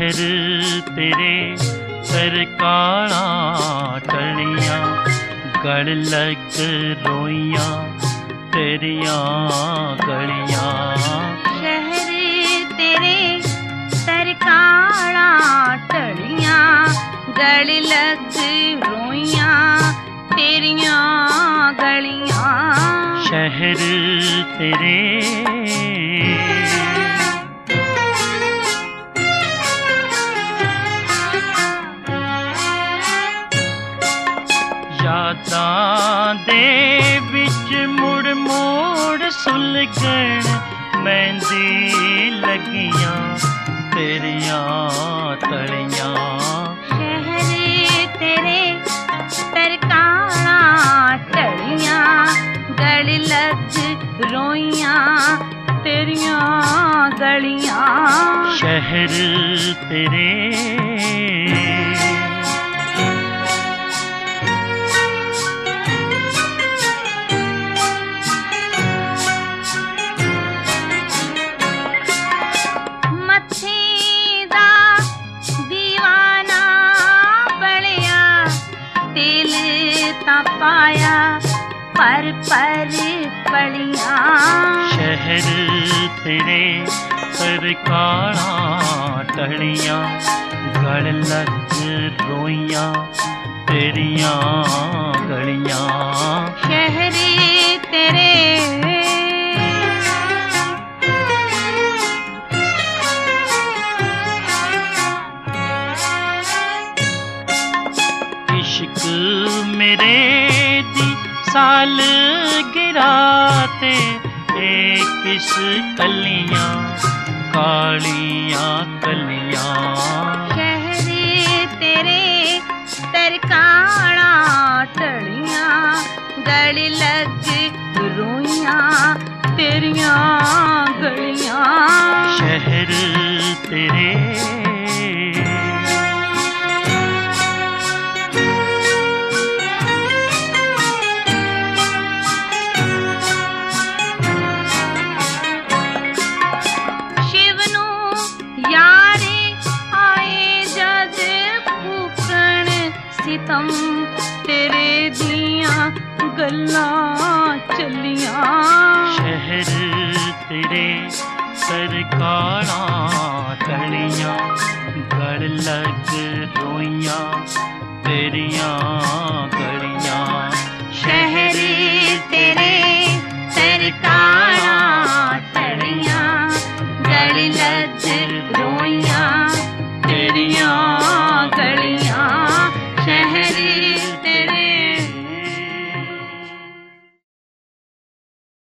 शहर तेरे सरकारा टलियां, गल लग रोइयां तेरियां गलियां। शहर तेरे सरकारा टलियां, गल लग रोइयां तेरियां गलियां। शहर तेरे यादां दे विच मुड़ मुड़ सुलगण मेहंदी लगियां तेरियां तलियां। शहर तेरे सरकारा टलियां, गल लग रोइयां तेरियां गलियां। शहर तेरे पाया पर पलियां। शहर तेरे सरकारा टलियां, गल लग रोइयां तेरियां गलियां। शहर तेरे इश्क मेरे दी साल गिराते किस कलियां कालियां कलियां। शहर तेरे सरकारा टलियां, गल लग रोइयां तेरियां गलियां। शहर तेरे सितम तेरे दियां गल्लां चलियां। शहर तेरे सरकारा टलियां, गल लग रोइयां तेरियां गलियां। शहर तेरे सरकारा टलियां, गल लग रोइयां